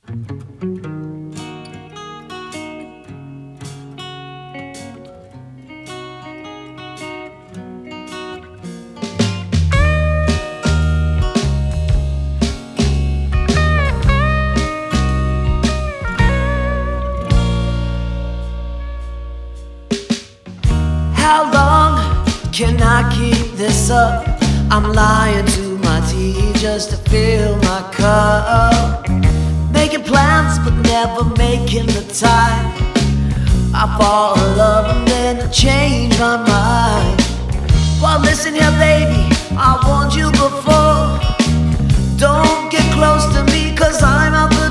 How long can I keep this up? I'm lying to my teeth just to fill my cup. Making plans but never making the time. I fall in love and then I change my mind. Well, listen here, baby, I warned you before. Don't get close to me, 'cause I'm out the